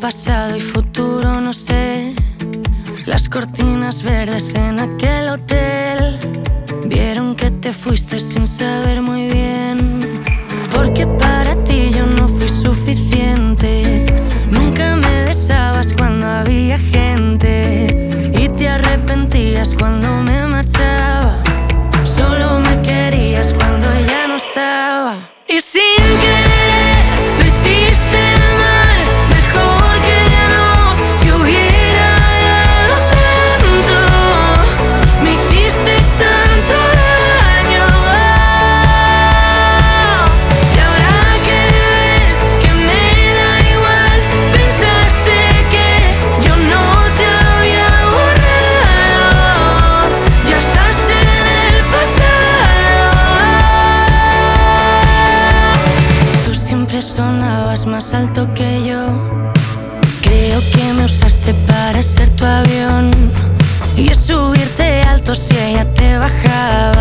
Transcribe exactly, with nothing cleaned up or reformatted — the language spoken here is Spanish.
pasado y futuro no sé. Las cortinas verdes en aquel hotel vieron que te fuiste sin saber muy bien, porque para ti yo no fui suficiente. Nunca me besabas cuando había gente y te arrepentías cuando me marchaba. Solo me querías cuando ya no estaba. Y sin querer lo hiciste mal, mejor que ya no te hubiera dado tanto. Me hiciste tanto daño. Y ahora que ves que me da igual, pensaste que yo no te había borrado. Ya estás en el pasado. Tú siempre sonabas más alto que yo. Creo que me usaste para ser tu avión y es subirte alto si ella te bajaba.